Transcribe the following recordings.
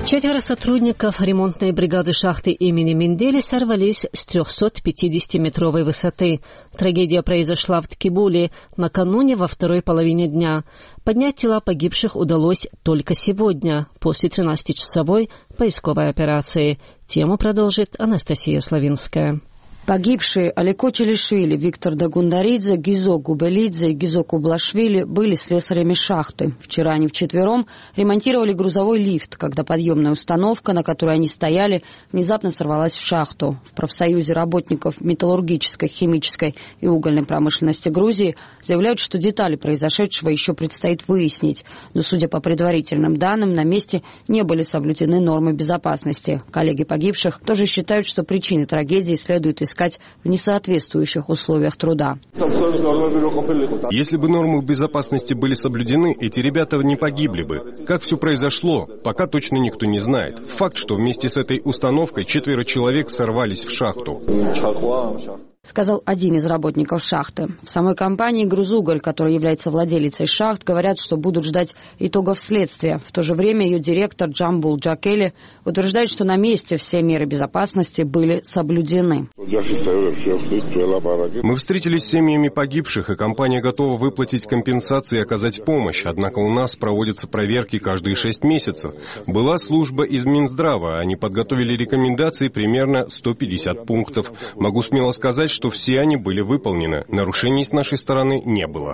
4 сотрудников ремонтной бригады шахты имени Менделя сорвались с 350-метровой высоты. Трагедия произошла в Ткибуле накануне во второй половине дня. Поднять тела погибших удалось только сегодня, после 13-часовой поисковой операции. Тему продолжит Анастасия Славинская. Погибшие Алико Челишвили, Виктор Дагундаридзе, Гизо Губелидзе и Гизо Кублашвили были слесарями шахты. Вчера они вчетвером ремонтировали грузовой лифт, когда подъемная установка, на которой они стояли, внезапно сорвалась в шахту. В профсоюзе работников металлургической, химической и угольной промышленности Грузии заявляют, что детали произошедшего еще предстоит выяснить. Но, судя по предварительным данным, на месте не были соблюдены нормы безопасности. Коллеги погибших тоже считают, что причины трагедии следует искать в несоответствующих условиях труда. Если бы нормы безопасности были соблюдены, эти ребята не погибли бы. Как все произошло, пока точно никто не знает. Факт, что вместе с этой установкой 4 человек сорвались в шахту. Сказал один из работников шахты. В самой компании «Грузуголь», которая является владелицей шахт, говорят, что будут ждать итогов следствия. В то же время ее директор Джамбул Джакели утверждает, что на месте все меры безопасности были соблюдены. Мы встретились с семьями погибших, и компания готова выплатить компенсации и оказать помощь. Однако у нас проводятся проверки каждые 6 месяцев. Была служба из Минздрава. Они подготовили рекомендации примерно 150 пунктов. Могу смело сказать, что все они были выполнены. Нарушений с нашей стороны не было.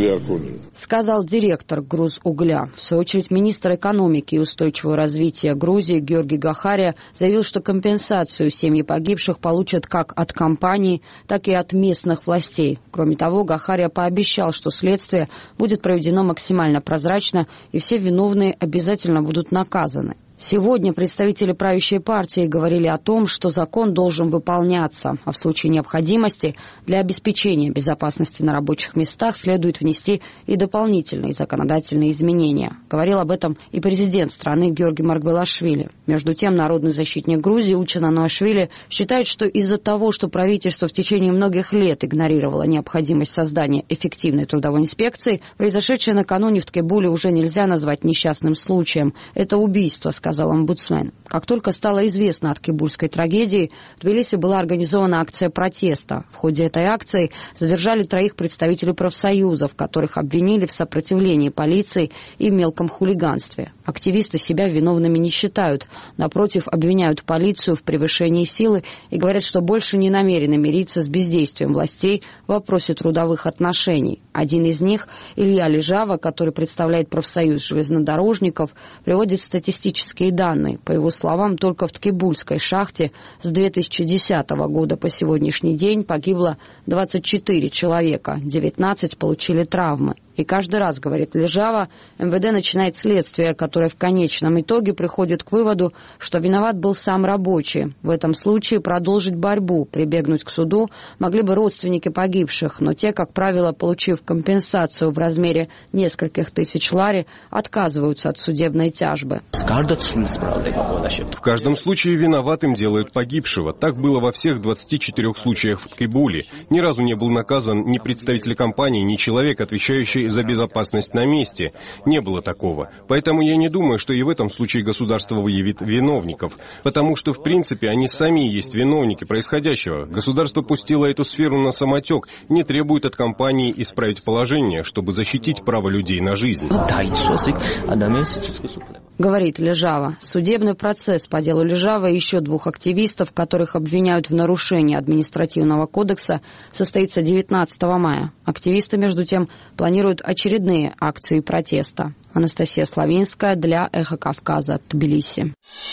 Сказал директор Грузугля. В свою очередь, министр экономики и устойчивого развития Грузии Георгий Гахария заявил, что компенсацию семьи погибших получат как от компании, так и от местных властей. Кроме того, Гахария пообещал, что следствие будет проведено максимально прозрачно и все виновные обязательно будут наказаны. Сегодня представители правящей партии говорили о том, что закон должен выполняться, а в случае необходимости для обеспечения безопасности на рабочих местах следует внести и дополнительные законодательные изменения. Говорил об этом и президент страны Георгий Маргвелашвили. Между тем, народный защитник Грузии Учен Ануашвили считает, что из-за того, что правительство в течение многих лет игнорировало необходимость создания эффективной трудовой инспекции, произошедшее накануне в Ткибуле уже нельзя назвать несчастным случаем. Это убийство, сказал омбудсмен. Как только стало известно о ткибульской трагедии, в Тбилиси была организована акция протеста. В ходе этой акции задержали 3 представителей профсоюзов, которых обвинили в сопротивлении полиции и в мелком хулиганстве. Активисты себя виновными не считают. Напротив, обвиняют полицию в превышении силы и говорят, что больше не намерены мириться с бездействием властей в вопросе трудовых отношений. Один из них, Илья Лежава, который представляет профсоюз железнодорожников, приводит статистические данные. По его словам, только в Ткибульской шахте с 2010 года по сегодняшний день погибло 24 человека, 19 получили травмы. И каждый раз, говорит Лежава, МВД начинает следствие, которое в конечном итоге приходит к выводу, что виноват был сам рабочий. В этом случае продолжить борьбу, прибегнуть к суду могли бы родственники погибших, но те, как правило, получив компенсацию в размере нескольких тысяч лари, отказываются от судебной тяжбы. В каждом случае виноватым делают погибшего. Так было во всех 24 случаях в Ткибуле. Ни разу не был наказан ни представитель компании, ни человек, отвечающий за безопасность на месте. Не было такого. Поэтому я не думаю, что и в этом случае государство выявит виновников. Потому что, в принципе, они сами и есть виновники происходящего. Государство пустило эту сферу на самотек, не требует от компании исправить положение, чтобы защитить право людей на жизнь. Говорит Лежава. Судебный процесс по делу Лежава и еще 2 активистов, которых обвиняют в нарушении административного кодекса, состоится 19 мая. Активисты, между тем, планируют очередные акции протеста. Анастасия Славинская для Эхо Кавказа, Тбилиси.